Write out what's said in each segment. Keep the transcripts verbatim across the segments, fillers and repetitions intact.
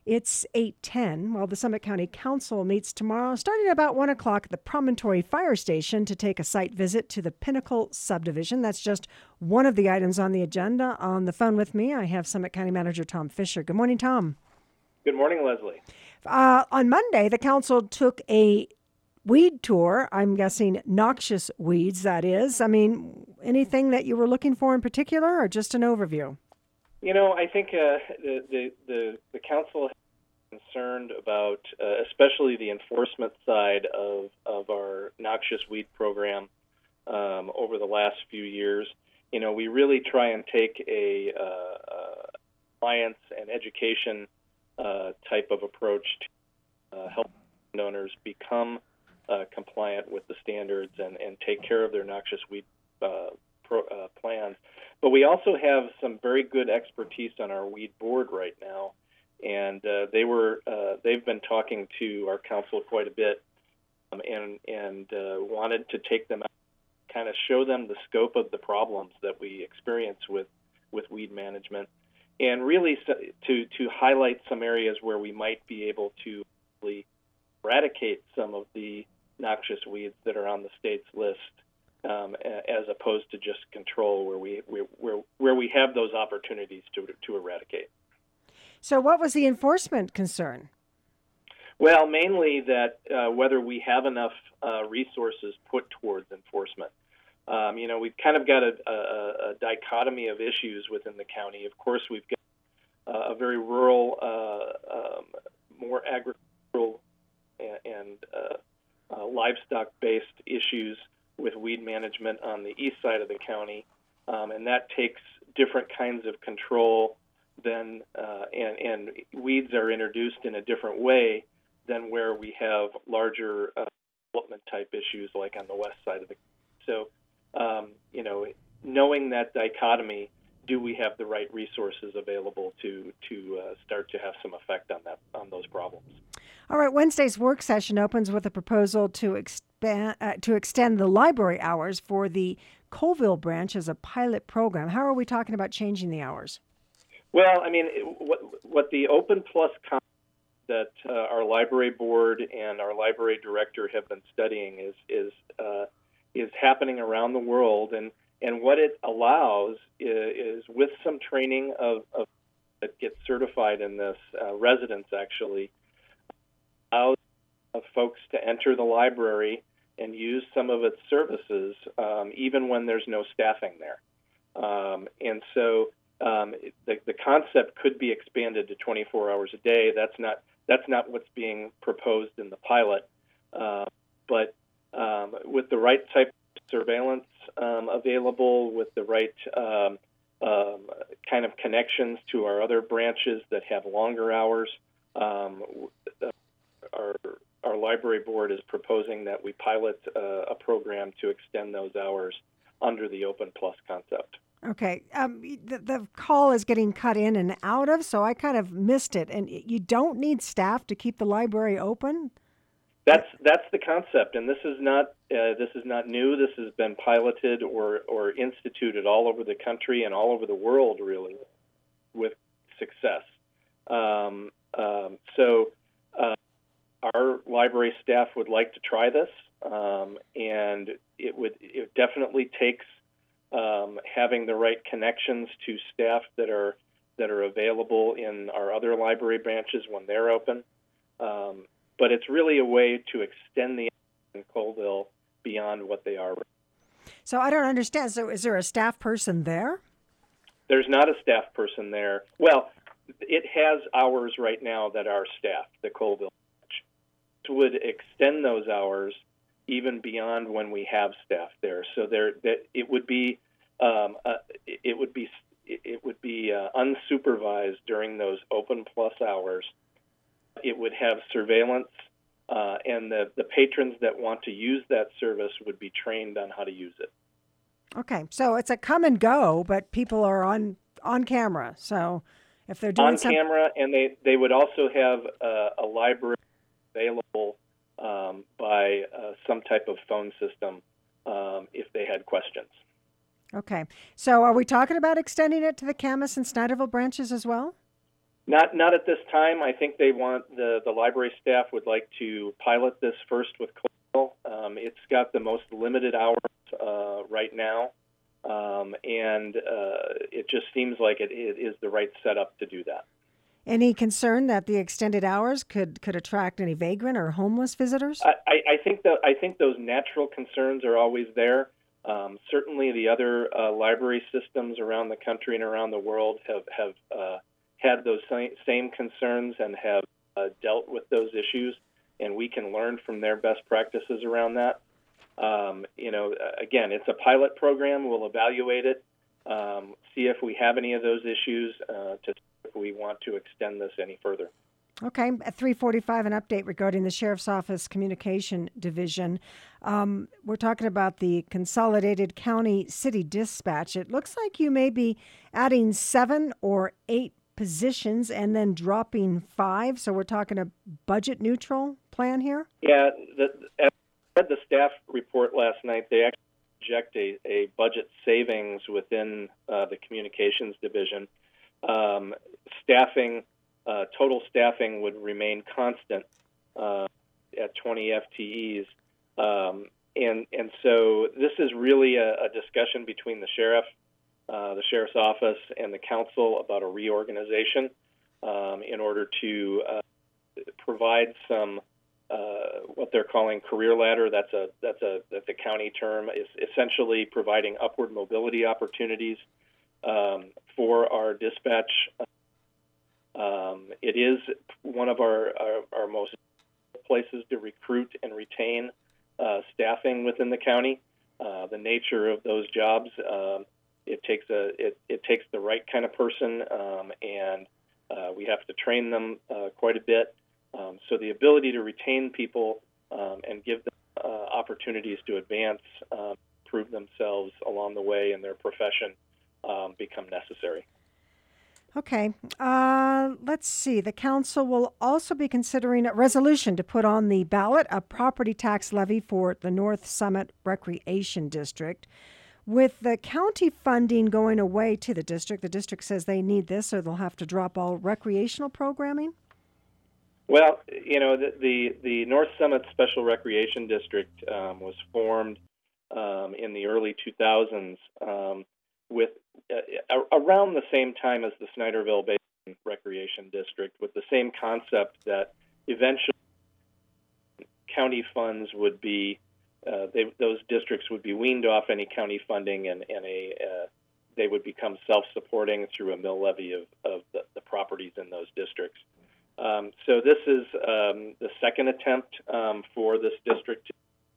It's eight ten. Well, the Summit County Council meets tomorrow starting at about one o'clock at the Promontory Fire Station to take a site visit to the Pinnacle subdivision. That's just one of the items on the agenda. On the phone with me, I have Summit County Manager Tom Fisher. Good morning, Tom. Good morning, Leslie. Uh, on Monday, the council took a weed tour. I'm guessing noxious weeds, that is. I mean, anything that you were looking for in particular or just an overview? You know, I think uh, the, the, the, the council is concerned about, uh, especially the enforcement side of, of our noxious weed program um, over the last few years. You know, we really try and take a uh, uh, science and education uh, type of approach to uh, help owners become uh, compliant with the standards and, and take care of their noxious weed uh, pro, uh, plans. But we also have some very good expertise on our weed board right now, and uh, they were uh, they've been talking to our council quite a bit, um, and and uh, wanted to take them out, kind of show them the scope of the problems that we experience with with weed management, and really to to highlight some areas where we might be able to eradicate some of the noxious weeds that are on the state's list. Um, as opposed to just control, where we where where we have those opportunities to to eradicate. So, what was the enforcement concern? Well, mainly that uh, whether we have enough uh, resources put towards enforcement. Um, you know, we've kind of got a, a, a dichotomy of issues within the county. Of course, we've got uh, a very rural, uh, um, more agricultural and, and uh, uh, livestock-based issues with weed management on the east side of the county, um, and that takes different kinds of control than, uh, and, and weeds are introduced in a different way than where we have larger uh, development type issues like on the west side of the county. So, um, you know, knowing that dichotomy, do we have the right resources available to to uh, start to have some effect on that on those problems? All right, Wednesday's work session opens with a proposal to expand uh, to extend the library hours for the Colville branch as a pilot program. How are we talking about changing the hours? Well, I mean, what what the Open Plus concept that uh, our library board and our library director have been studying is is uh, is happening around the world, and, and what it allows is, is with some training of, of that gets certified in this, uh, residents actually, allows folks to enter the library and use some of its services, um, even when there's no staffing there. Um, and so um, the, the concept could be expanded to twenty-four hours a day. That's not that's not what's being proposed in the pilot. Uh, but um, with the right type of surveillance um, available, with the right um, um, kind of connections to our other branches that have longer hours, um, our our library board is proposing that we pilot uh, a program to extend those hours under the Open Plus concept. Okay. Um, the, the call is getting cut in and out of, so I kind of missed it. And you don't need staff to keep the library open? That's that's the concept, and this is not uh, this is not new. This has been piloted or or instituted all over the country and all over the world, really, with success. Um, um, so. Uh, Our library staff would like to try this, um, and it would it definitely takes um, having the right connections to staff that are that are available in our other library branches when they're open. Um, but it's really a way to extend the in Colville beyond what they are. So I don't understand. So is there a staff person there? There's not a staff person there. Well, it has hours right now that are staffed, the Colville would extend those hours even beyond when we have staff there. So there, that it would be, um, uh, it would be, it would be uh, unsupervised during those Open Plus hours. It would have surveillance, uh, and the the patrons that want to use that service would be trained on how to use it. Okay, so it's a come and go, but people are on on camera. So if they're doing on some... camera, and they they would also have uh, a library available um, by uh, some type of phone system um, if they had questions. Okay. So are we talking about extending it to the Camas and Snyderville branches as well? Not not at this time. I think they want the the library staff would like to pilot this first with Coastal. Um, it's got the most limited hours uh, right now, um, and uh, it just seems like it, it is the right setup to do that. Any concern that the extended hours could, could attract any vagrant or homeless visitors? I, I, I think that I think those natural concerns are always there. Um, certainly, the other uh, library systems around the country and around the world have have uh, had those same, same concerns and have uh, dealt with those issues, and we can learn from their best practices around that. Um, you know, again, it's a pilot program. We'll evaluate it, um, see if we have any of those issues, uh, to if we want to extend this any further. Okay, at three forty-five, an update regarding the Sheriff's Office Communication Division. Um, we're talking about the Consolidated County City Dispatch. It looks like you may be adding seven or eight positions and then dropping five. So we're talking a budget neutral plan here? Yeah, the, I read the staff report last night. They actually project a, a budget savings within uh, the Communications Division. Um, staffing, uh, total staffing would remain constant uh, at twenty F T Es. Um, and, and so this is really a, a discussion between the sheriff, uh, the sheriff's office, and the council about a reorganization um, in order to uh, provide some uh, what they're calling career ladder. That's a that's a that's a county term. Is essentially providing upward mobility opportunities um, for our dispatch. Um, it is one of our, our, our most places to recruit and retain uh, staffing within the county. Uh, the nature of those jobs, um, it takes a it, it takes the right kind of person, um, and uh, we have to train them uh, quite a bit. Um, so the ability to retain people um, and give them uh, opportunities to advance, uh, prove themselves along the way in their profession um, become necessary. Okay. Uh, let's see. The council will also be considering a resolution to put on the ballot a property tax levy for the North Summit Recreation District. With the county funding going away to the district, the district says they need this or they'll have to drop all recreational programming? Well, you know, the the, the North Summit Special Recreation District um, was formed um, in the early two thousands um, with uh, around the same time as the Snyderville Basin Recreation District, with the same concept that eventually county funds would be, uh, they, those districts would be weaned off any county funding, and, and a uh, they would become self-supporting through a mill levy of, of the, the properties in those districts. Um, so this is um, the second attempt um, for this district.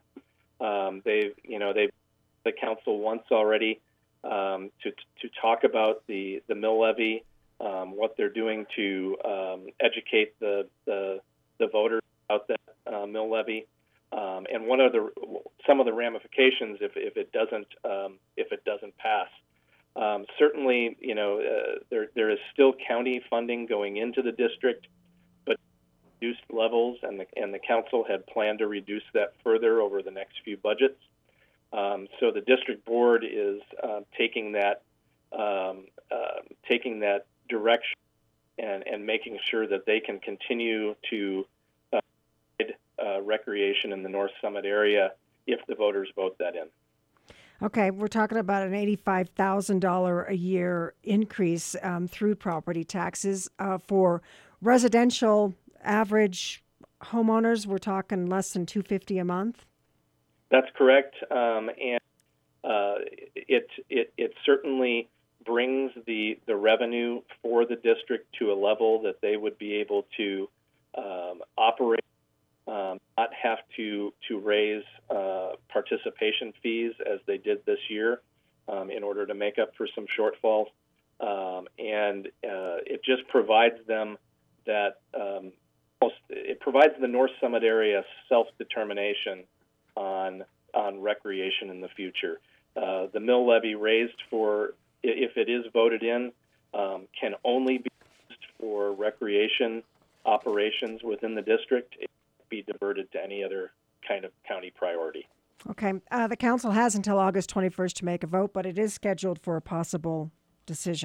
Um, they've, you know, they've the council once already um, to to talk about the the mill levy, um, what they're doing to um, educate the, the the voters about that uh, mill levy, um, and what are the some of the ramifications if, if it doesn't um, if it doesn't pass. Um, certainly, you know, uh, there there is still county funding going into the district, but reduced levels, and the and the council had planned to reduce that further over the next few budgets. Um, so the district board is uh, taking that um, uh, taking that direction and and making sure that they can continue to uh, provide uh, recreation in the North Summit area if the voters vote that in. Okay, we're talking about an eighty-five thousand dollars a year increase um, through property taxes uh, for residential average homeowners. We're talking less than two hundred fifty dollars a month. That's correct, um, and uh, it, it it certainly brings the the revenue for the district to a level that they would be able to um, operate, um, not have to to raise uh, participation fees as they did this year um, in order to make up for some shortfalls, um, and uh, it just provides them that um, it provides the North Summit area self-determination on on recreation in the future. Uh, the mill levy raised for, if it is voted in, um, can only be used for recreation operations within the district. It can't be diverted to any other kind of county priority. Okay. Uh, the council has until August twenty-first to make a vote, but it is scheduled for a possible decision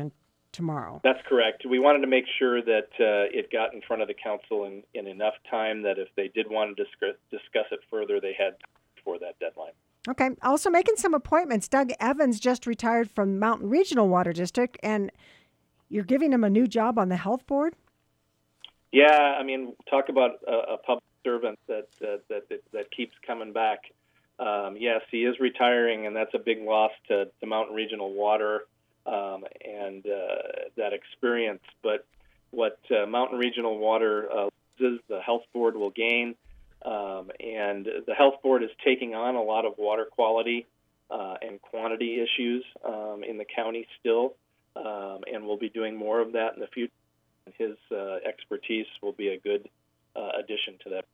tomorrow. That's correct. We wanted to make sure that uh, it got in front of the council in, in enough time that if they did want to discuss, discuss it further, they had before that deadline. Okay. Also making some appointments. Doug Evans just retired from Mountain Regional Water District, and you're giving him a new job on the health board? Yeah, I mean, talk about a, a public servant that, uh, that that that keeps coming back. Um, yes, he is retiring, and that's a big loss to, to Mountain Regional Water um, and uh, that experience. But what uh, Mountain Regional Water uh, loses, the health board will gain. Um, and the health board is taking on a lot of water quality uh, and quantity issues um, in the county still, um, and we'll be doing more of that in the future. His uh, expertise will be a good uh, addition to that.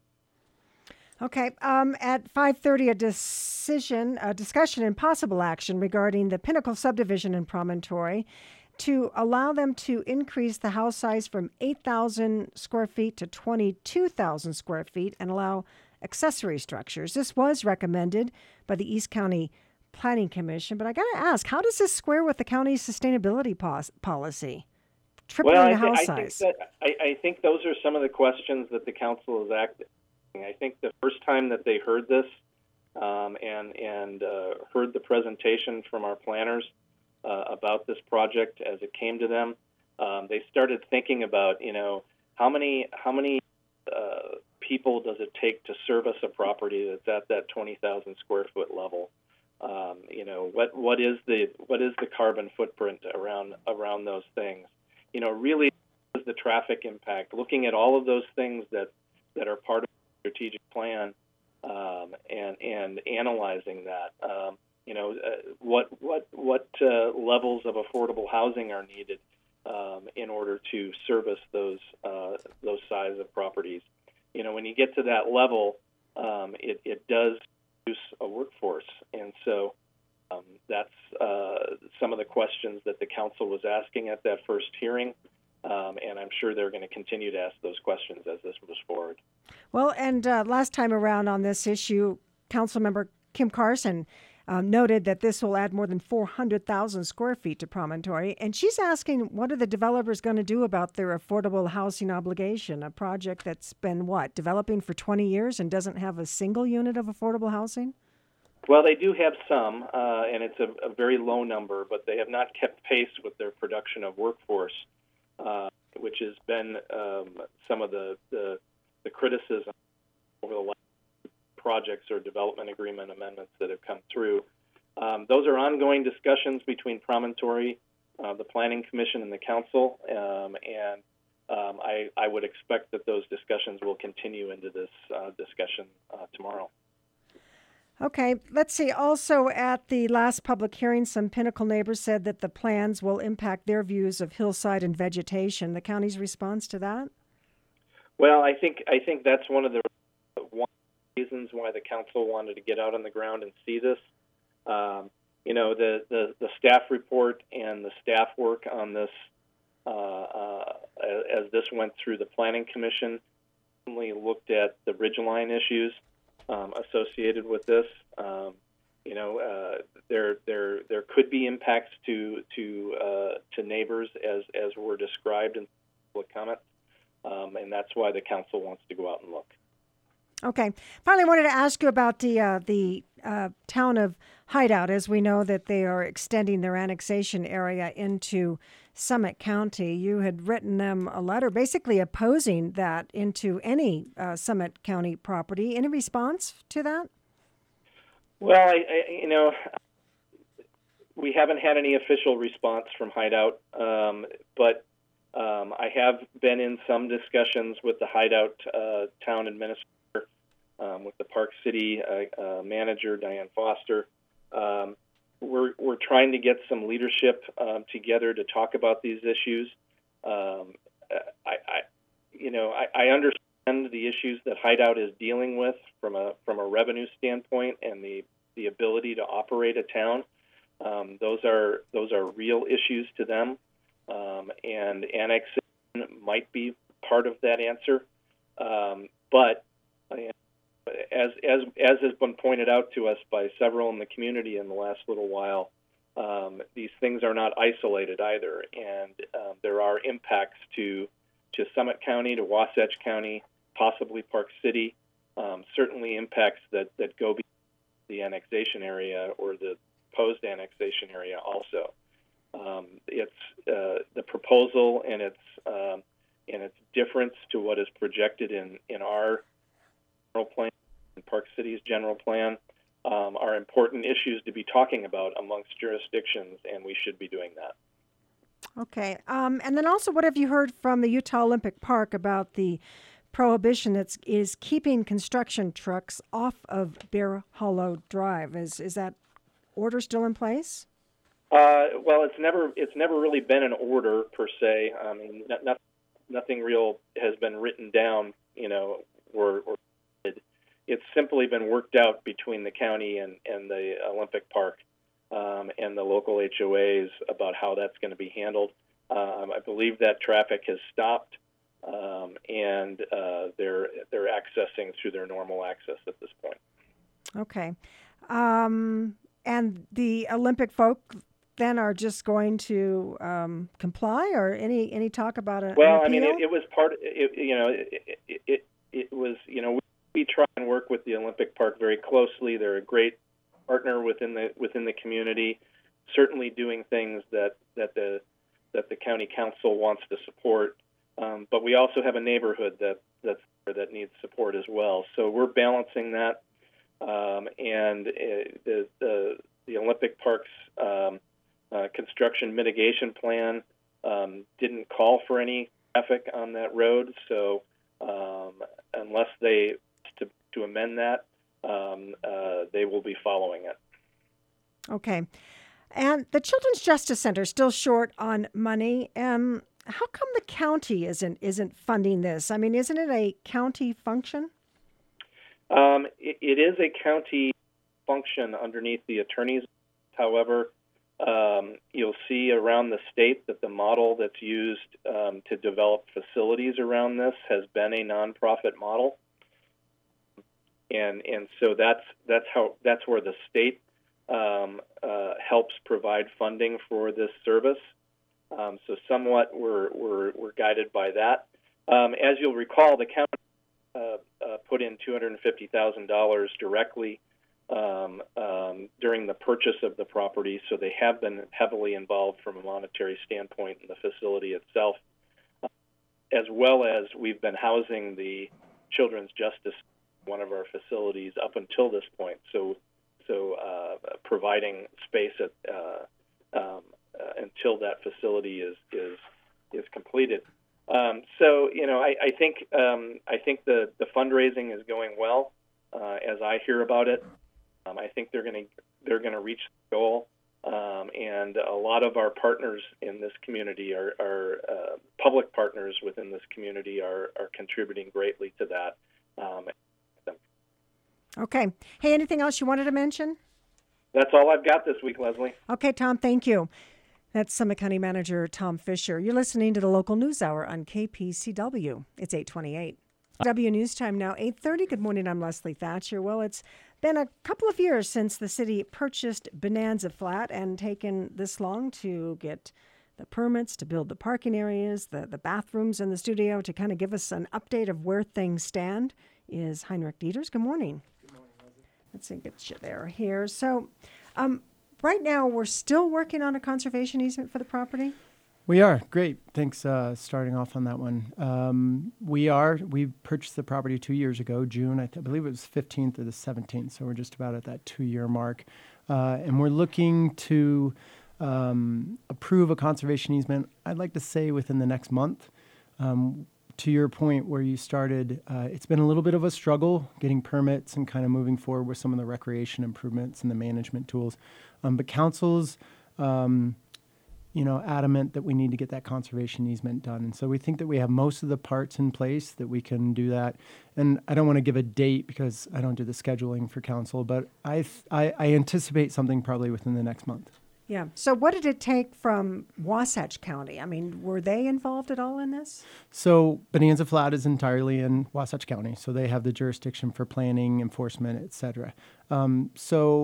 Okay. Um, at five thirty, a decision, a discussion and possible action regarding the Pinnacle subdivision in Promontory to allow them to increase the house size from eight thousand square feet to twenty-two thousand square feet and allow accessory structures. This was recommended by the East County Planning Commission, but I got to ask, how does this square with the county's sustainability pos- policy? Tripling well, I the th- house I size. Think that, I, I think those are some of the questions that the council is acting. I think the first time that they heard this um, and and uh, heard the presentation from our planners uh, about this project as it came to them, um, they started thinking about, you know, how many how many uh, people does it take to service a property that's at that twenty thousand square foot level? Um, you know, what what is the what is the carbon footprint around around those things? You know, really is the traffic impact. Looking at all of those things that, that are part of the strategic plan um, and and analyzing that. Um, you know, uh, what what what uh, levels of affordable housing are needed um, in order to service those uh, those size of properties. You know, when you get to that level, um, it it does produce a workforce, and so. Um, that's uh, some of the questions that the council was asking at that first hearing, um, and I'm sure they're going to continue to ask those questions as this moves forward. Well, and uh, last time around on this issue, Councilmember Kim Carson um, noted that this will add more than four hundred thousand square feet to Promontory, and she's asking, what are the developers going to do about their affordable housing obligation, a project that's been, what, developing for twenty years and doesn't have a single unit of affordable housing? Well, they do have some, uh, and it's a, a very low number, but they have not kept pace with their production of workforce, uh, which has been um, some of the, the, the criticism over the last projects or development agreement amendments that have come through. Um, those are ongoing discussions between Promontory, uh, the Planning Commission, and the Council, um, and um, I, I would expect that those discussions will continue into this uh, discussion uh, tomorrow. Okay, let's see. Also, at the last public hearing, some Pinnacle neighbors said that the plans will impact their views of hillside and vegetation. The county's response to that? Well, I think I think that's one of the one reasons why the council wanted to get out on the ground and see this. Um, you know, the, the, the staff report and the staff work on this uh, uh, as this went through the Planning Commission only looked at the ridgeline issues um, associated with this. Um, you know, uh, there there there could be impacts to to uh, to neighbors as as were described in public comment, um, and that's why the council wants to go out and look. Okay. Finally, I wanted to ask you about the uh, the uh, town of Hideout. As we know that they are extending their annexation area into Summit County. You had written them a letter basically opposing that into any uh, Summit County property. Any response to that? Well, I, I, you know, we haven't had any official response from Hideout, um, but um, I have been in some discussions with the Hideout uh, town administrator. Um, with the Park City uh, uh, manager, Diane Foster. Um, we're, we're trying to get some leadership um, together to talk about these issues. Um, I, I, you know, I, I understand the issues that Hideout is dealing with from a from a revenue standpoint and the, the ability to operate a town. Um, those are those are real issues to them, um, and annexation might be part of that answer. Um, but As as as has been pointed out to us by several in the community in the last little while, um, these things are not isolated either, and um, there are impacts to to Summit County, to Wasatch County, possibly Park City, um, certainly impacts that, that go beyond the annexation area or the proposed annexation area also. Um, it's uh, the proposal and its um, and its difference to what is projected in, in our general plan, in Park City's general plan, um, are important issues to be talking about amongst jurisdictions, and we should be doing that. Okay. Um, and then also, what have you heard from the Utah Olympic Park about the prohibition that is keeping construction trucks off of Bear Hollow Drive? Is is that order still in place? Uh, well, it's never it's never really been an order per se. I mean, not, not, nothing real has been written down, you know, or, or it's simply been worked out between the county and, and the Olympic Park um, and the local H O As about how that's going to be handled. Um, I believe that traffic has stopped, um, and uh, they're they're accessing through their normal access at this point. Okay, um, and the Olympic folk then are just going to um, comply, or any any talk about it? Well, I mean, it, it was part. It, you know, it, it it it was. You know, we, we try and work with the Olympic Park very closely. They're a great partner within the within the community. Certainly, doing things that that the that the county council wants to support. Um, but we also have a neighborhood that that's that needs support as well. So we're balancing that. Um, and uh, the, the the Olympic Park's um, uh, construction mitigation plan um, didn't call for any traffic on that road. So um, unless they to, to amend that, um, uh, they will be following it. Okay. And the Children's Justice Center is still short on money. Um, how come the county isn't isn't funding this? I mean, isn't it a county function? Um, it, it is a county function underneath the attorneys. However, um, you'll see around the state that the model that's used um, to develop facilities around this has been a nonprofit model, and and so that's that's how that's where the state um, uh, helps provide funding for this service. Um, so somewhat we're we're we're guided by that. Um, as you'll recall, the county Uh, uh, put in two hundred fifty thousand dollars directly um, um, during the purchase of the property, so they have been heavily involved from a monetary standpoint in the facility itself, uh, as well as we've been housing the Children's Justice, one of our facilities, up until this point. So, so uh, providing space at, uh, um, uh, until that facility is is is completed. Um, so, you know, I, I think um, I think the, the fundraising is going well. Uh, as I hear about it, um, I think they're going to they're going to reach the goal. Um, and a lot of our partners in this community are, are uh, public partners within this community are, are contributing greatly to that. Um, okay. Hey, anything else you wanted to mention? That's all I've got this week, Leslie. Okay, Tom. Thank you. That's Summit County Manager Tom Fisher. You're listening to the local news hour on K P C W. It's eight twenty-eight. W News Time now, eight thirty. Good morning, I'm Leslie Thatcher. Well, it's been a couple of years since the city purchased Bonanza Flat, and taken this long to get the permits to build the parking areas, the, the bathrooms in the studio. To kind of give us an update of where things stand is Heinrich Dieters. Good morning. Good morning, Leslie. Let's see, get you there here. So, um, right now, we're still working on a conservation easement for the property? We are. Great. Thanks uh, starting off on that one. Um, we are. We purchased the property two years ago, June. I, th- I believe it was fifteenth or the seventeenth, so we're just about at that two-year mark. Uh, and we're looking to um, approve a conservation easement, I'd like to say within the next month. Um, to your point where you started, uh, it's been a little bit of a struggle getting permits and kind of moving forward with some of the recreation improvements and the management tools. Um, but council's, um, you know, adamant that we need to get that conservation easement done. And so we think that we have most of the parts in place that we can do that. And I don't want to give a date because I don't do the scheduling for council, but I, th- I, I anticipate something probably within the next month. Yeah. So what did it take from Wasatch County? I mean, were they involved at all in this? So Bonanza Flat is entirely in Wasatch County. So they have the jurisdiction for planning, enforcement, et cetera. Um, so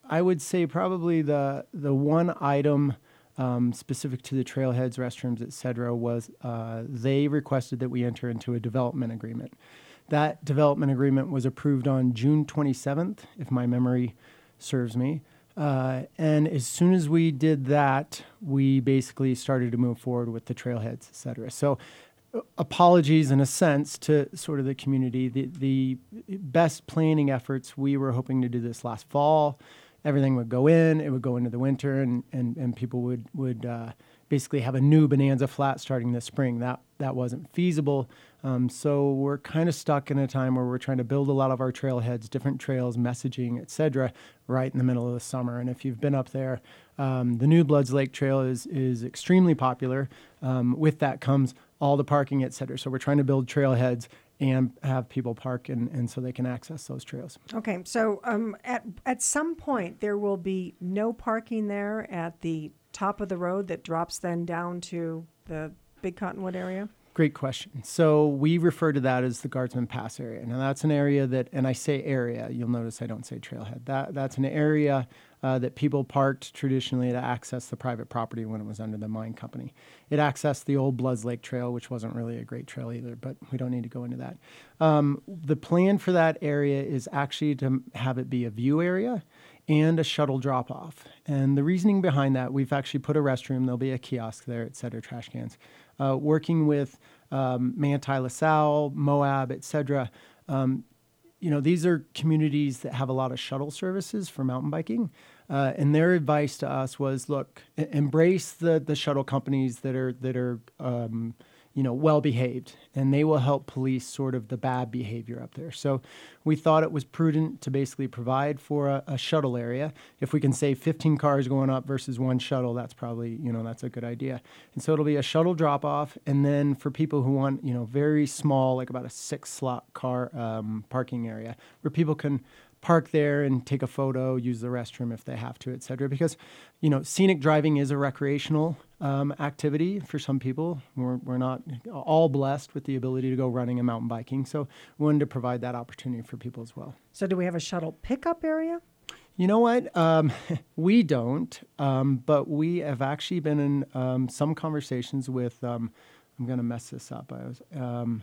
I would say probably the the one item um, specific to the trailheads, restrooms, et cetera, was uh, they requested that we enter into a development agreement. That development agreement was approved on June twenty-seventh, if my memory serves me. Uh, and as soon as we did that, we basically started to move forward with the trailheads, et cetera. So uh, apologies in a sense to sort of the community. The, the best planning efforts, we were hoping to do this last fall. Everything would go in, it would go into the winter, and, and, and people would, would uh, basically have a new Bonanza Flat starting this spring. That, that wasn't feasible. Um, so we're kind of stuck in a time where we're trying to build a lot of our trailheads, different trails, messaging, et cetera, right in the middle of the summer. And if you've been up there, um, the new Bloods Lake Trail is is extremely popular. Um, with that comes all the parking, et cetera. So we're trying to build trailheads and have people park and, and so they can access those trails. Okay, so um, at at some point there will be no parking there at the top of the road that drops then down to the Big Cottonwood area? Great question. So we refer to that as the Guardsman Pass area. Now that's an area that, and I say area, you'll notice I don't say trailhead. That That's an area uh, that people parked traditionally to access the private property when it was under the mine company. It accessed the old Bloods Lake Trail, which wasn't really a great trail either, but we don't need to go into that. Um, the plan for that area is actually to have it be a view area and a shuttle drop-off. And the reasoning behind that, we've actually put a restroom, there'll be a kiosk there, et cetera, trash cans. Uh, working with um, Manti LaSalle, Moab, et cetera. Um, you know, these are communities that have a lot of shuttle services for mountain biking. Uh, and their advice to us was, look, e- embrace the, the shuttle companies that are, that are um, you know, well-behaved, and they will help police sort of the bad behavior up there. So we thought it was prudent to basically provide for a, a shuttle area. If we can save fifteen cars going up versus one shuttle, that's probably, you know, that's a good idea. And so it'll be a shuttle drop-off, and then for people who want, you know, very small, like about a six-slot car um, parking area, where people can park there and take a photo, use the restroom if they have to, et cetera. Because, you know, scenic driving is a recreational um, activity for some people. We're, we're not all blessed with the ability to go running and mountain biking. So we wanted to provide that opportunity for people as well. So do we have a shuttle pickup area? You know what? Um, we don't, um, but we have actually been in um, some conversations with, um, I'm going to mess this up. I was... Um,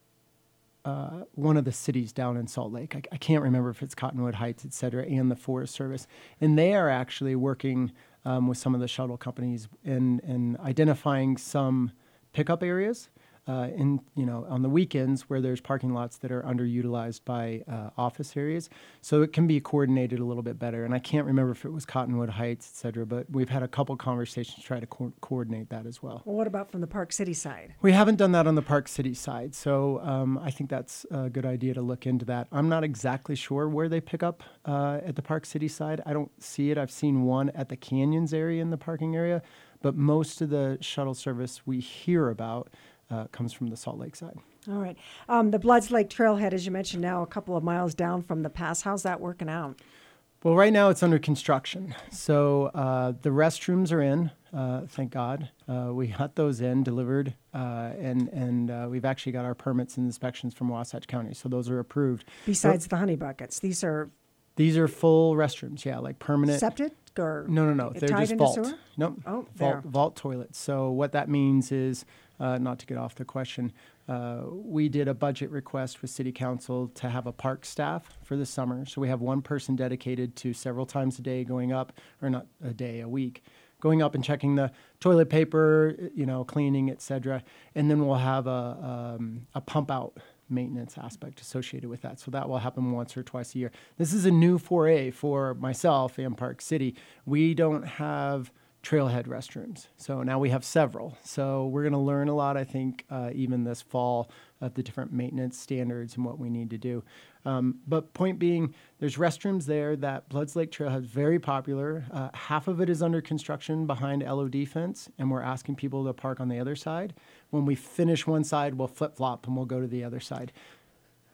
Uh, one of the cities down in Salt Lake. I, I can't remember if it's Cottonwood Heights, et cetera, and the Forest Service. And they are actually working um, with some of the shuttle companies in, in identifying some pickup areas uh, in, you know, on the weekends where there's parking lots that are underutilized by uh, office areas. So it can be coordinated a little bit better. And I can't remember if it was Cottonwood Heights, et cetera, but we've had a couple conversations to try to co- coordinate that as well. Well, what about from the Park City side? We haven't done that on the Park City side, so um, I think that's a good idea to look into that. I'm not exactly sure where they pick up uh, at the Park City side. I don't see it. I've seen one at the Canyons area in the parking area, but most of the shuttle service we hear about uh, comes from the Salt Lake side. All right. Um, the Bloods Lake Trailhead, as you mentioned, now a couple of miles down from the pass. How's that working out? Well, right now it's under construction. So uh, the restrooms are in, uh, thank God. Uh, we got those in, delivered, uh, and, and uh, we've actually got our permits and inspections from Wasatch County. So those are approved. Besides so, the honey buckets, these are... These are full restrooms, yeah, like permanent. Septic or... No, no, no. They're tied just into vault. Sewer? Nope. Oh, vault, there. vault toilets. So what that means is, uh, not to get off the question, uh, we did a budget request with City Council to have a park staff for the summer. So we have one person dedicated to several times a day going up, or not a day, a week, going up and checking the toilet paper, you know, cleaning, et cetera. And then we'll have a, um, a pump out maintenance aspect associated with that. So that will happen once or twice a year. This is a new foray for myself and Park City. We don't have trailhead restrooms. So now we have several. So we're going to learn a lot, I think, uh, even this fall of the different maintenance standards and what we need to do. Um, but point being, there's restrooms there. That Bloods Lake Trailhead is very popular. Uh, half of it is under construction behind L O D fence, and we're asking people to park on the other side. When we finish one side, we'll flip-flop and we'll go to the other side.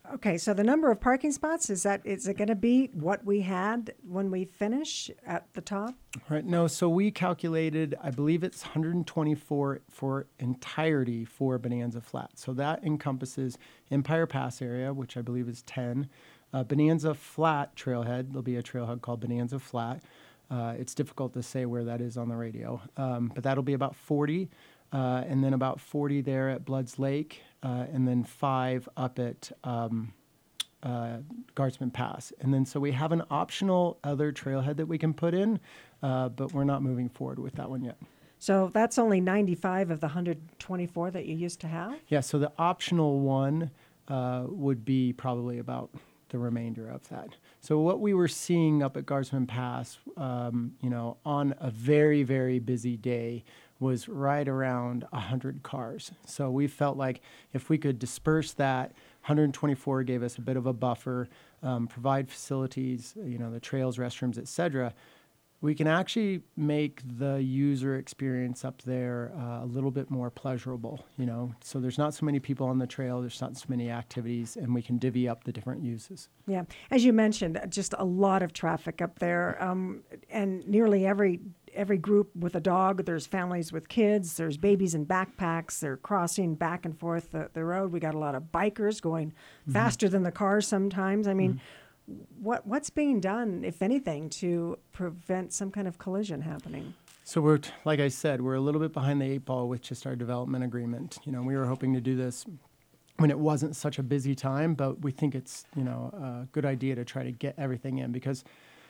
Okay, so the number of parking spots, is that is it going to be what we had when we finish at the top? Right. No, so we calculated, I believe it's one hundred twenty-four for entirety for Bonanza Flat. So that encompasses Empire Pass area, which I believe is ten. Uh, Bonanza Flat trailhead, there'll be a trailhead called Bonanza Flat. Uh, it's difficult to say where that is on the radio, um, but that'll be about forty. Uh, and then about forty there at Bloods Lake, uh, and then five up at um, uh, Guardsman Pass. And then so we have an optional other trailhead that we can put in, uh, but we're not moving forward with that one yet. So that's only ninety-five of the one hundred twenty-four that you used to have? Yeah, so the optional one uh, would be probably about the remainder of that. So what we were seeing up at Guardsman Pass, um, you know, on a very, very busy day, was right around one hundred cars. So we felt like if we could disperse that, one hundred twenty-four gave us a bit of a buffer, um, provide facilities, you know, the trails, restrooms, et cetera. We can actually make the user experience up there uh, a little bit more pleasurable, you know. So there's not so many people on the trail, there's not so many activities, and we can divvy up the different uses. Yeah, as you mentioned, just a lot of traffic up there, um, and nearly every every group with a dog. There's families with kids. There's babies in backpacks. They're crossing back and forth the, the road. We got a lot of bikers going mm-hmm. faster than the cars sometimes. I mean, mm-hmm. what what's being done, if anything, to prevent some kind of collision happening? So we're, like I said, we're a little bit behind the eight ball with just our development agreement. You know, we were hoping to do this when it wasn't such a busy time, but we think it's, you know, a good idea to try to get everything in, because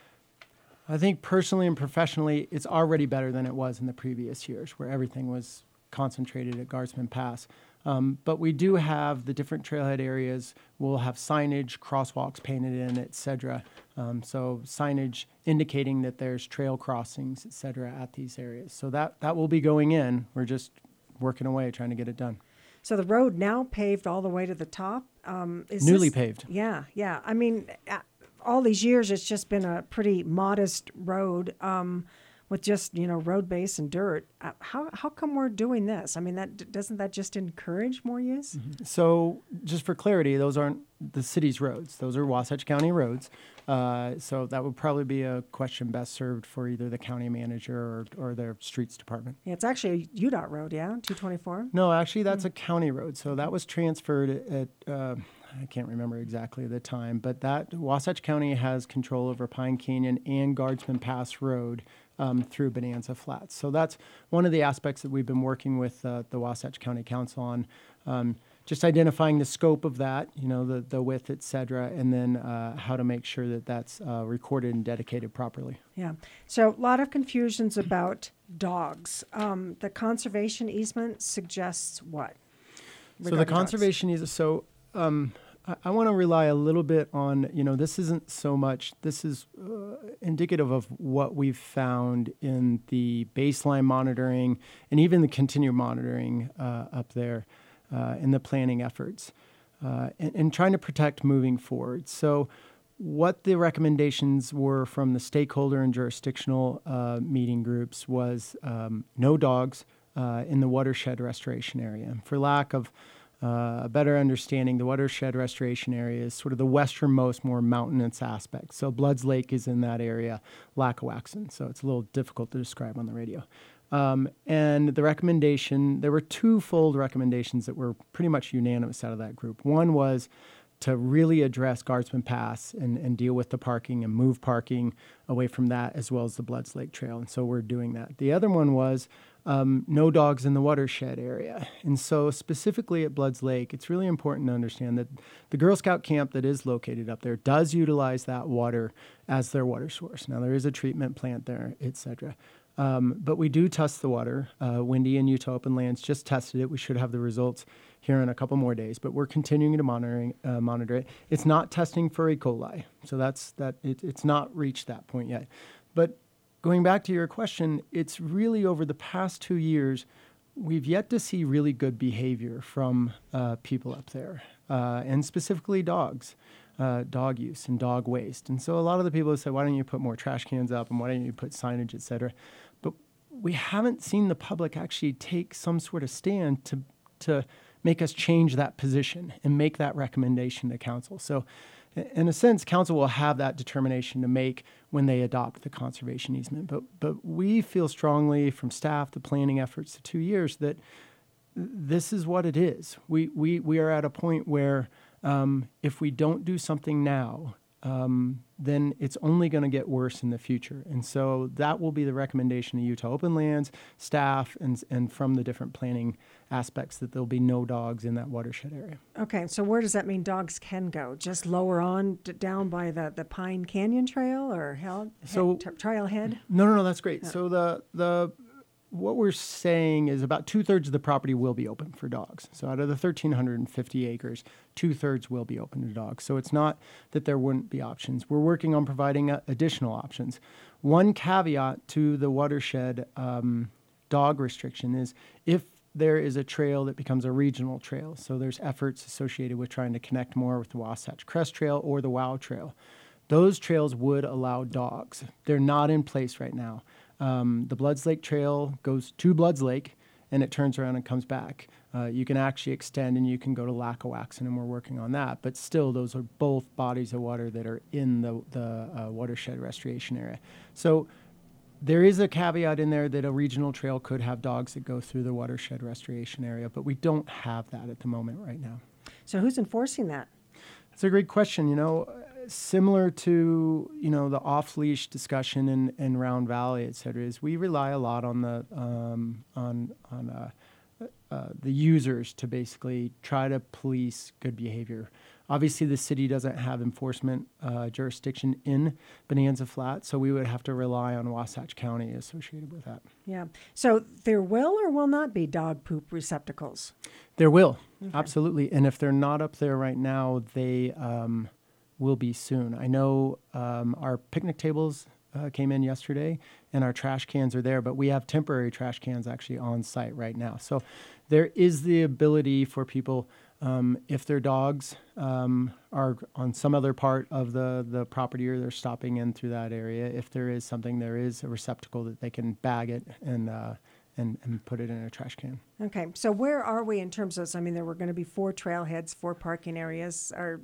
I think personally and professionally, it's already better than it was in the previous years where everything was concentrated at Guardsman Pass. Um, but we do have the different trailhead areas. We'll have signage, crosswalks painted in, et cetera. Um, so signage indicating that there's trail crossings, et cetera, at these areas. So that, that will be going in. We're just working away trying to get it done. So the road now paved all the way to the top? Um, is Newly this, paved. Yeah, yeah. I mean, uh, all these years, it's just been a pretty modest road um, with just, you know, road base and dirt. Uh, how how come we're doing this? I mean, that doesn't that just encourage more use? Mm-hmm. So just for clarity, those aren't the city's roads. Those are Wasatch County roads. Uh, so that would probably be a question best served for either the county manager or, or their streets department. Yeah, it's actually a U DOT road, yeah, two twenty-four? No, actually, that's mm. a county road. So that was transferred at, uh, I can't remember exactly the time, but that Wasatch County has control over Pine Canyon and Guardsman Pass Road um, through Bonanza Flats. So that's one of the aspects that we've been working with uh, the Wasatch County Council on. Um, Just identifying the scope of that, you know, the, the width, et cetera, and then uh, how to make sure that that's uh, recorded and dedicated properly. Yeah. So a lot of confusions about dogs. Um, the conservation easement suggests what? So the conservation easement, so um, I, I want to rely a little bit on, you know, this isn't so much, this is uh, indicative of what we've found in the baseline monitoring and even the continued monitoring uh, up there. Uh, in the planning efforts uh, and, and trying to protect moving forward. So what the recommendations were from the stakeholder and jurisdictional uh, meeting groups was um, no dogs uh, in the watershed restoration area. For lack of uh, a better understanding, the watershed restoration area is sort of the westernmost, more mountainous aspect. So Bloods Lake is in that area, Lackawaxen. So it's a little difficult to describe on the radio. Um, and the recommendation, there were twofold recommendations that were pretty much unanimous out of that group. One was to really address Guardsman Pass and, and deal with the parking and move parking away from that, as well as the Bloods Lake Trail. And so we're doing that. The other one was um, no dogs in the watershed area. And so specifically at Bloods Lake, it's really important to understand that the Girl Scout camp that is located up there does utilize that water as their water source. Now, there is a treatment plant there, et cetera. Um, but we do test the water. Uh, Windy and Utah Open Lands just tested it. We should have the results here in a couple more days, but we're continuing to monitoring, uh, monitor it. It's not testing for E. coli, so that's that. It, it's not reached that point yet. But going back to your question, it's really over the past two years, we've yet to see really good behavior from uh, people up there, uh, and specifically dogs. Uh, dog use and dog waste. And so a lot of the people have said, why don't you put more trash cans up and why don't you put signage, et cetera. But we haven't seen the public actually take some sort of stand to to make us change that position and make that recommendation to council. So in a sense, council will have that determination to make when they adopt the conservation easement. But but we feel strongly from staff, the planning efforts, the two years, that this is what it is. We we we are at a point where um, if we don't do something now, um, then it's only going to get worse in the future. And so that will be the recommendation to Utah Open Lands, staff, and and from the different planning aspects, that there'll be no dogs in that watershed area. Okay, so where does that mean dogs can go? Just lower on, d- down by the, the Pine Canyon Trail or Hell, So- head, t- Trailhead? No, no, no, that's great. Yeah. So the the what we're saying is about two thirds of the property will be open for dogs. So out of the one thousand three hundred fifty acres, two thirds will be open to dogs. So it's not that there wouldn't be options. We're working on providing uh, additional options. One caveat to the watershed um, dog restriction is if there is a trail that becomes a regional trail. So there's efforts associated with trying to connect more with the Wasatch Crest Trail or the WOW Trail. Those trails would allow dogs. They're not in place right now. Um, the Bloods Lake Trail goes to Bloods Lake, and it turns around and comes back. Uh, you can actually extend, and you can go to Lackawaxen, and we're working on that. But still, those are both bodies of water that are in the, the uh, watershed restoration area. So there is a caveat in there that a regional trail could have dogs that go through the watershed restoration area, but we don't have that at the moment right now. So who's enforcing that? That's a great question. You know, similar to, you know, the off-leash discussion in, in Round Valley, et cetera, is we rely a lot on the um, on on uh, uh, the users to basically try to police good behavior. Obviously, the city doesn't have enforcement uh, jurisdiction in Bonanza Flat, so we would have to rely on Wasatch County associated with that. Yeah. So there will or will not be dog poop receptacles? There will, Okay. absolutely. And if they're not up there right now, they um, will be soon. I know um, our picnic tables uh, came in yesterday, and our trash cans are there, but we have temporary trash cans actually on site right now. So there is the ability for people, um, if their dogs um, are on some other part of the, the property or they're stopping in through that area, if there is something, there is a receptacle that they can bag it and uh, and, and put it in a trash can. Okay. So where are we in terms of, I mean, there were going to be four trailheads, four parking areas. Are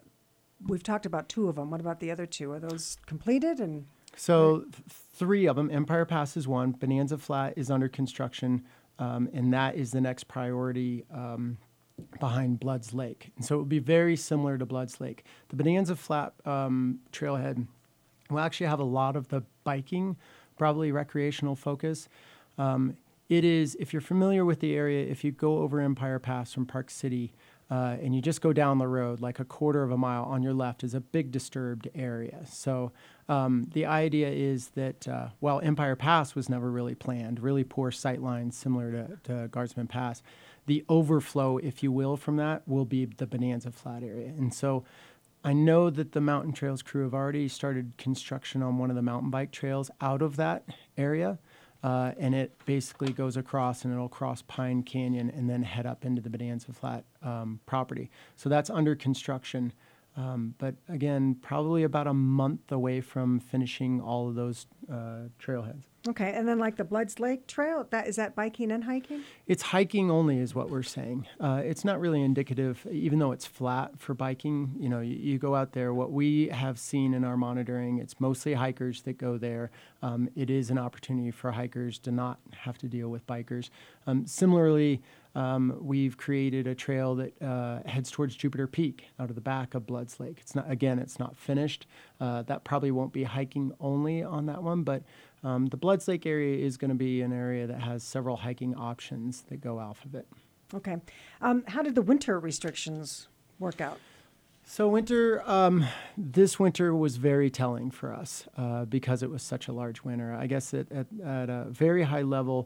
We've talked about two of them. What about the other two? Are those completed? And So th- three of them. Empire Pass is one. Bonanza Flat is under construction, um, and that is the next priority um, behind Bloods Lake. And so it would be very similar to Bloods Lake. The Bonanza Flat um, trailhead will actually have a lot of the biking, probably recreational focus. Um, it is, if you're familiar with the area, if you go over Empire Pass from Park City, Uh, and you just go down the road, like a quarter of a mile on your left is a big disturbed area. So um, the idea is that uh, while Empire Pass was never really planned, really poor sight lines similar to, to Guardsman Pass, the overflow, if you will, from that will be the Bonanza Flat area. And so I know that the Mountain Trails crew have already started construction on one of the mountain bike trails out of that area. Uh, and it basically goes across, and it'll cross Pine Canyon and then head up into the Bonanza Flat um, property. So that's under construction. Um, but again, probably about a month away from finishing all of those uh, trailheads. okay. And then like the Bloods Lake Trail, that is that biking and hiking? It's hiking only is what we're saying. Uh, it's not really indicative, even though it's flat for biking. You know, you, you go out there, what we have seen in our monitoring, it's mostly hikers that go there. Um, it is an opportunity for hikers to not have to deal with bikers. Um, similarly, um, we've created a trail that uh, heads towards Jupiter Peak out of the back of Bloods Lake. It's not, again, it's not finished. Uh, that probably won't be hiking only on that one, but Um, the Bloods Lake area is going to be an area that has several hiking options that go off of it. Okay. Um, how did the winter restrictions work out? So winter, um, this winter was very telling for us uh, because it was such a large winter. I guess at, at, at a very high level,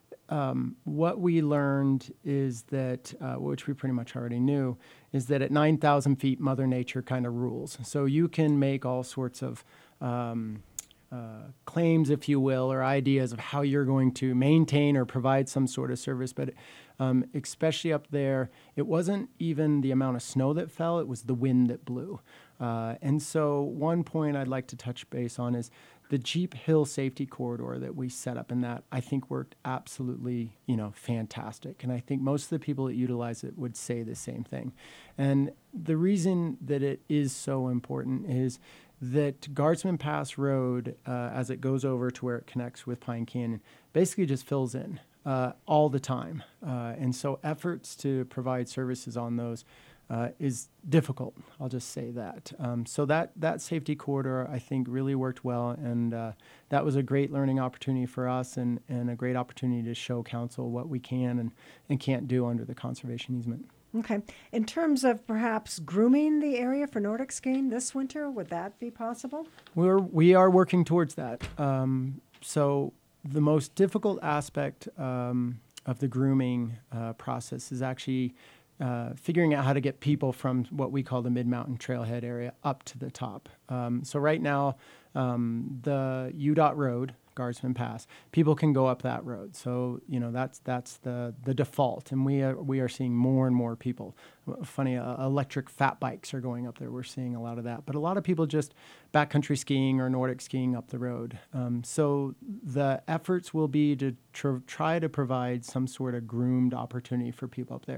um, what we learned is that, uh, which we pretty much already knew, is that at nine thousand feet, Mother Nature kind of rules. So you can make all sorts of um, Uh, claims, if you will, or ideas of how you're going to maintain or provide some sort of service. But um, especially up there, it wasn't even the amount of snow that fell, it was the wind that blew. Uh, and so one point I'd like to touch base on is the Jeep Hill Safety Corridor that we set up in that, I think worked absolutely, you know, fantastic. And I think most of the people that utilize it would say the same thing. And the reason that it is so important is that Guardsman Pass Road, uh, as it goes over to where it connects with Pine Canyon, basically just fills in uh, all the time. Uh, and so efforts to provide services on those Uh, is difficult. I'll just say that. Um, so that that safety corridor, I think, really worked well, and uh, that was a great learning opportunity for us, and, and a great opportunity to show council what we can and, and can't do under the conservation easement. Okay. In terms of perhaps grooming the area for Nordic skiing this winter, would that be possible? We're we are working towards that. Um, so the most difficult aspect um, of the grooming uh, process is actually Uh, figuring out how to get people from what we call the Mid-Mountain Trailhead area up to the top. Um, so right now, um, the U D O T road, Guardsman Pass, people can go up that road. So, you know, that's that's the, the default. And we are, we are seeing more and more people. Funny, uh, electric fat bikes are going up there. We're seeing a lot of that. But a lot of people just backcountry skiing or Nordic skiing up the road. Um, so the efforts will be to tr- try to provide some sort of groomed opportunity for people up there.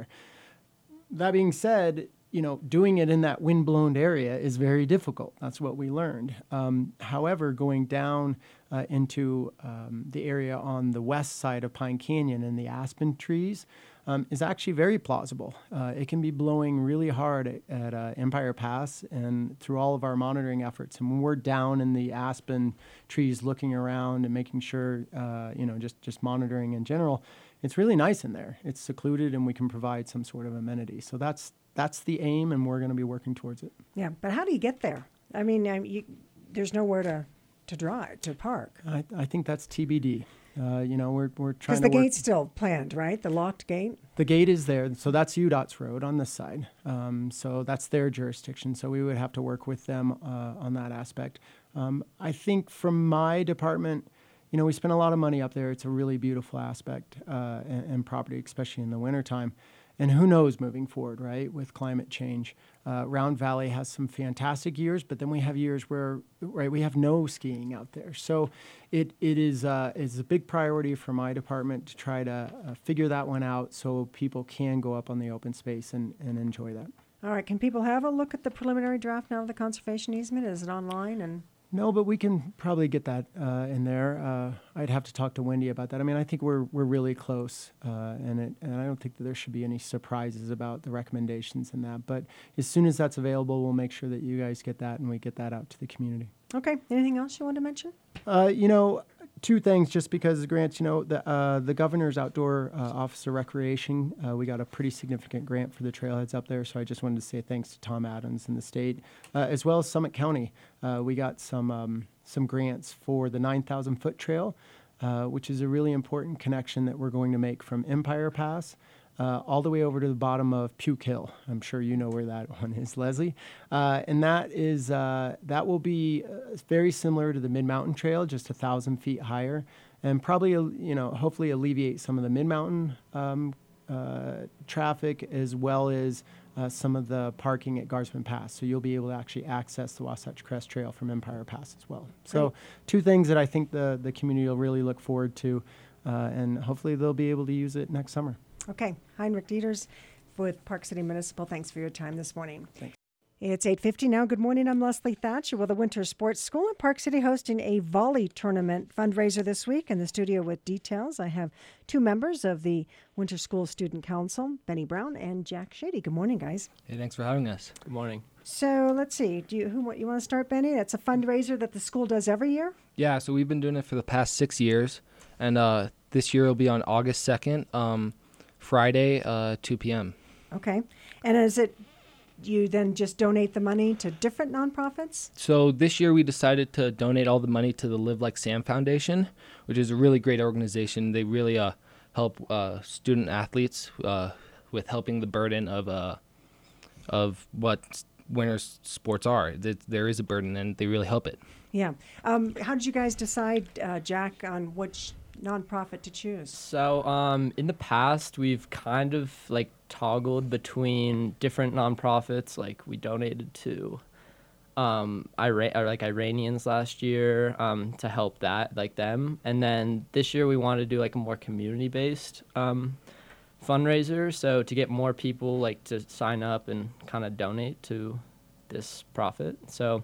That being said, you know, doing it in that wind-blown area is very difficult. That's what we learned. Um, however, going down uh, into um, the area on the west side of Pine Canyon and the aspen trees um, is actually very plausible. Uh, it can be blowing really hard at, at uh, Empire Pass, and through all of our monitoring efforts. And when we're down in the aspen trees looking around and making sure, uh, you know, just, just monitoring in general, it's really nice in there. It's secluded, and we can provide some sort of amenity. So that's that's the aim, and we're going to be working towards it. Yeah, but how do you get there? I mean, um, you, there's nowhere to, to drive, to park. I, I think that's T B D. Uh, you know, we're we're trying to Because the work. gate's still planned, right? The locked gate? The gate is there. So that's U D O T's road on this side. Um, so that's their jurisdiction. So we would have to work with them uh, on that aspect. Um, I think from my department, you know, we spend a lot of money up there. It's a really beautiful aspect uh, and, and property, especially in the wintertime. And who knows moving forward, right, with climate change. Uh, Round Valley has some fantastic years, but then we have years where, right, we have no skiing out there. So it it is uh, is a big priority for my department to try to uh, figure that one out so people can go up on the open space and, and enjoy that. All right. Can people have a look at the preliminary draft now of the conservation easement? Is it online? And No, but we can probably get that uh, in there. Uh, I'd have to talk to Wendy about that. I mean, I think we're we're really close, uh, and it and I don't think that there should be any surprises about the recommendations in that. But as soon as that's available, we'll make sure that you guys get that and we get that out to the community. Okay. Anything else you want to mention? Uh, you know, two things. Just because the grants, you know, the uh, the governor's outdoor uh, office of recreation, uh, we got a pretty significant grant for the trailheads up there. So I just wanted to say thanks to Tom Adams and the state, uh, as well as Summit County. Uh, we got some um, some grants for the nine thousand foot trail, uh, which is a really important connection that we're going to make from Empire Pass Uh, all the way over to the bottom of Puke Hill. I'm sure you know where that one is, Leslie. Uh, and that is uh, that will be uh, very similar to the Mid-Mountain Trail, just a thousand feet higher, and probably you know hopefully alleviate some of the Mid-Mountain um, uh, traffic as well as uh, some of the parking at Guardsman Pass. So you'll be able to actually access the Wasatch Crest Trail from Empire Pass as well. So two things that I think the the community will really look forward to, uh, and hopefully they'll be able to use it next summer. Okay. Heinrich Dieters with Park City Municipal. Thanks for your time this morning. Thanks. It's eight fifty now. Good morning. I'm Leslie Thatcher with the Winter Sports School at Park City hosting a volley tournament fundraiser this week. In the studio with details, I have two members of the Winter School Student Council, Benny Brown and Jack Shady. Good morning, guys. Hey, thanks for having us. Good morning. So let's see. Do you who what you want to start, Benny? That's a fundraiser that the school does every year? Yeah, so we've been doing it for the past six years, and uh, this year will be on August second. Um, Friday, uh, two p.m. Okay. And is it, you then just donate the money to different nonprofits? So this year we decided to donate all the money to the Live Like Sam Foundation, which is a really great organization. They really uh, help uh, student athletes uh, with helping the burden of uh, of what winter sports are. There is a burden, and they really help it. Yeah. Um, how did you guys decide, uh, Jack, on which nonprofit to choose? So um, in the past, we've kind of like toggled between different nonprofits. Like we donated to um, Ira- or like Iranians last year um, to help that, like them. And then this year we wanted to do like a more community-based um, fundraiser, so to get more people like to sign up and kind of donate to this profit. So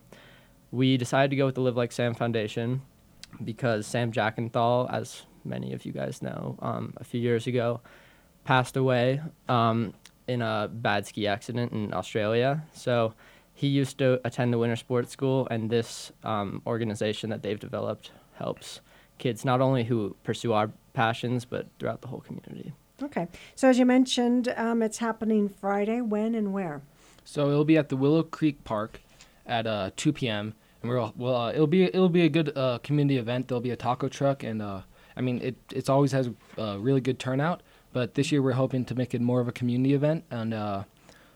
we decided to go with the Live Like Sam Foundation because Sam Jackenthal, as many of you guys know, um, a few years ago passed away um, in a bad ski accident in Australia. So he used to attend the winter sports school, and this um, organization that they've developed helps kids not only who pursue our passions, but throughout the whole community. Okay. So as you mentioned, um, it's happening Friday. When and where? So it'll be at the Willow Creek Park at uh, two p.m. and we're all, well, uh, it'll be it'll be a good uh, community event. There'll be a taco truck, and uh, I mean it it's always has a really good turnout. But this year we're hoping to make it more of a community event, and uh,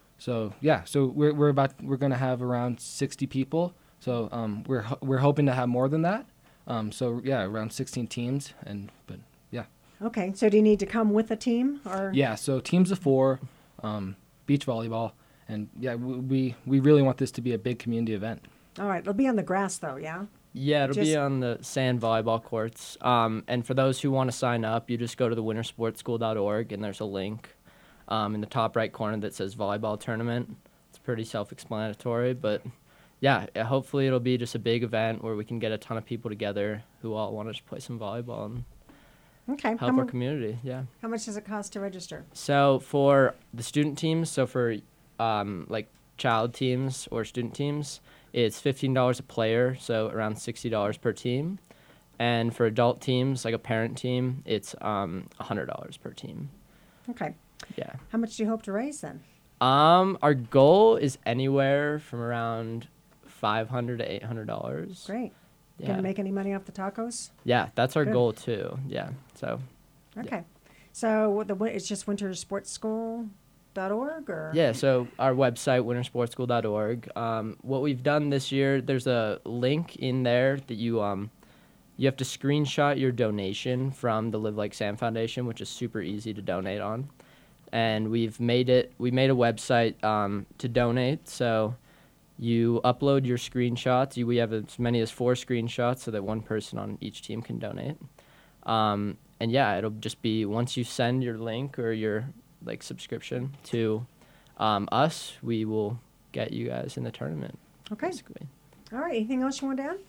so yeah, so we're we're about we're gonna have around sixty people. So um, we're ho- we're hoping to have more than that. Um, so yeah, around sixteen teams, and but yeah. Okay. So do you need to come with a team or? Yeah. So teams of four, um, beach volleyball, and yeah, we, we we really want this to be a big community event. All right. It'll be on the grass though, yeah? Yeah, it'll Just- be on the sand volleyball courts. Um, and for those who want to sign up, you just go to the winter sports school dot org, and there's a link um, in the top right corner that says volleyball tournament. It's pretty self-explanatory, but yeah, uh, hopefully it'll be just a big event where we can get a ton of people together who all want to just play some volleyball and Okay. How, help our mu- community. Yeah. how much does it cost to register? So for the student teams, so for um, like child teams or student teams, it's fifteen dollars a player, so around sixty dollars per team. And for adult teams, like a parent team, it's um, one hundred dollars per team. Okay. Yeah. How much do you hope to raise then? Um, our goal is anywhere from around five hundred dollars to eight hundred dollars. Great. Yeah. Gonna make any money off the tacos? Yeah, that's our Good. goal too. Yeah. So Okay. So what the wi- it's just winter sports school dot org or? yeah, so our website, winter sports school dot org. Um, what we've done this year, there's a link in there that you um, you have to screenshot your donation from the Live Like Sam Foundation, which is super easy to donate on. And we've made it. We made a website um, to donate. So you upload your screenshots. You, we have as many as four screenshots, so that one person on each team can donate. Um, and yeah, it'll just be once you send your link or your like subscription to um, us, we will get you guys in the tournament. Okay. Basically. All right. Anything else you want to add?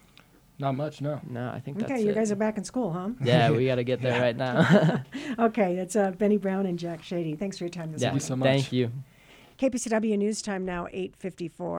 Not much, no. No, I think that's Okay. You it. guys are back in school, huh? Yeah, we got to get there right now. Okay. That's uh, Benny Brown and Jack Shady. Thanks for your time this yeah, morning. so much. thank you. K P C W News Time now eight fifty-four.